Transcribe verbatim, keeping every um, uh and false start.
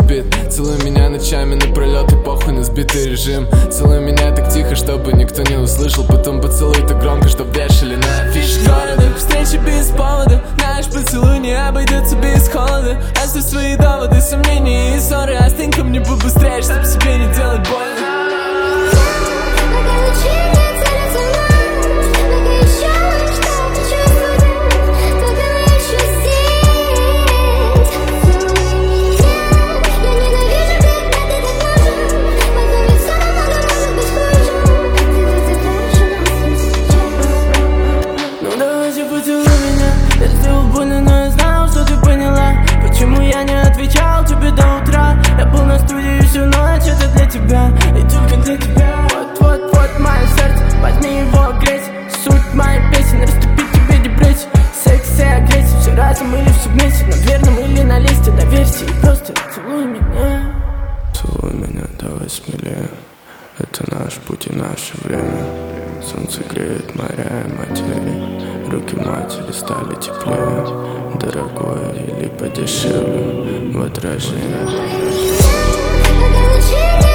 бит. Целуй меня ночами напролет и похуй на сбитый режим. Целуй меня так тихо, чтобы никто не услышал. Потом поцелуй так громко, чтоб вешали на афише города. Встречи без повода, наш поцелуй не обойдется без холода. Оставь свои доводы, сомнения и ссоры. Остынь ко мне побыстрее, чтоб себе не делать больно. Я сделал больно, но я знал, что ты поняла. Почему я не отвечал тебе до утра? Я был на студии всю ночь, это для тебя и только для тебя. Вот-вот-вот мое сердце, возьми его греть. Суть моей песни, растопить тебе депрессию. Секс и агрессия, все разом или все вместе. На верном или на листе, доверься и просто целуй меня. Целуй меня, давай смелее. Это наш путь и наше время. Солнце греет моря и материи. Руки матери стали теплее. Дорогое или подешевле в отражении.